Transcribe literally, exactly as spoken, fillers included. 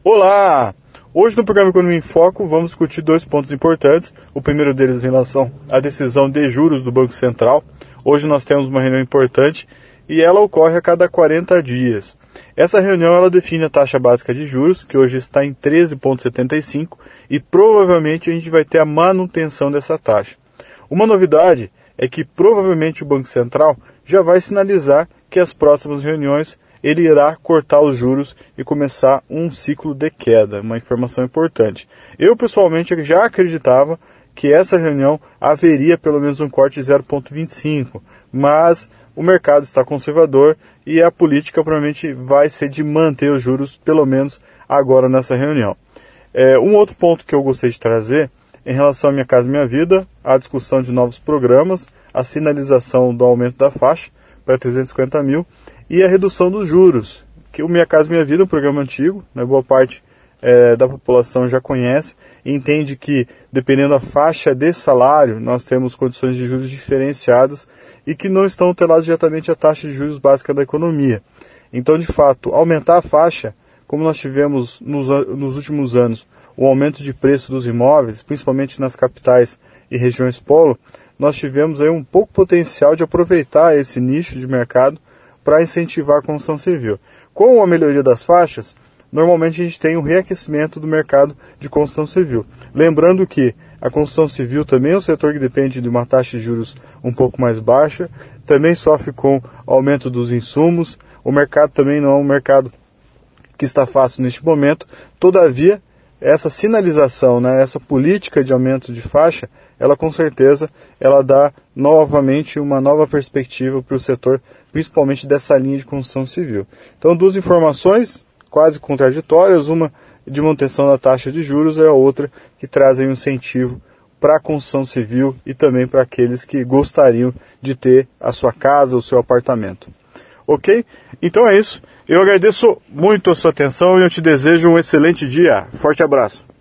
Olá! Hoje no programa Economia em Foco vamos discutir dois pontos importantes. O primeiro deles em relação à decisão de juros do Banco Central. Hoje nós temos uma reunião importante e ela ocorre a cada quarenta dias. Essa reunião ela define a taxa básica de juros, que hoje está em treze vírgula setenta e cinco, e provavelmente a gente vai ter a manutenção dessa taxa. Uma novidade é que provavelmente o Banco Central já vai sinalizar que as próximas reuniões ele irá cortar os juros e começar um ciclo de queda, uma informação importante. Eu pessoalmente já acreditava que essa reunião haveria pelo menos um corte de zero vírgula vinte e cinco, mas o mercado está conservador e a política provavelmente vai ser de manter os juros pelo menos agora nessa reunião. É, um outro ponto que eu gostei de trazer em relação à Minha Casa Minha Vida, a discussão de novos programas, a sinalização do aumento da faixa para trezentos e cinquenta mil e a redução dos juros, que o Minha Casa Minha Vida é um programa antigo, né, boa parte é, da população já conhece e entende que, dependendo da faixa de salário, nós temos condições de juros diferenciadas e que não estão atreladas diretamente à taxa de juros básica da economia. Então, de fato, aumentar a faixa, como nós tivemos nos, nos últimos anos, o aumento de preço dos imóveis, principalmente nas capitais e regiões polo, nós tivemos aí um pouco potencial de aproveitar esse nicho de mercado para incentivar a construção civil. Com a melhoria das faixas, normalmente a gente tem um reaquecimento do mercado de construção civil. Lembrando que a construção civil também é um setor que depende de uma taxa de juros um pouco mais baixa, também sofre com o aumento dos insumos, o mercado também não é um mercado que está fácil neste momento, todavia, essa sinalização, né, essa política de aumento de faixa, ela com certeza ela dá novamente uma nova perspectiva para o setor, principalmente dessa linha de construção civil. Então, duas informações quase contraditórias, uma de manutenção da taxa de juros e a outra que trazem um incentivo para a construção civil e também para aqueles que gostariam de ter a sua casa, o seu apartamento. Ok? Então é isso. Eu agradeço muito a sua atenção e eu te desejo um excelente dia. Forte abraço.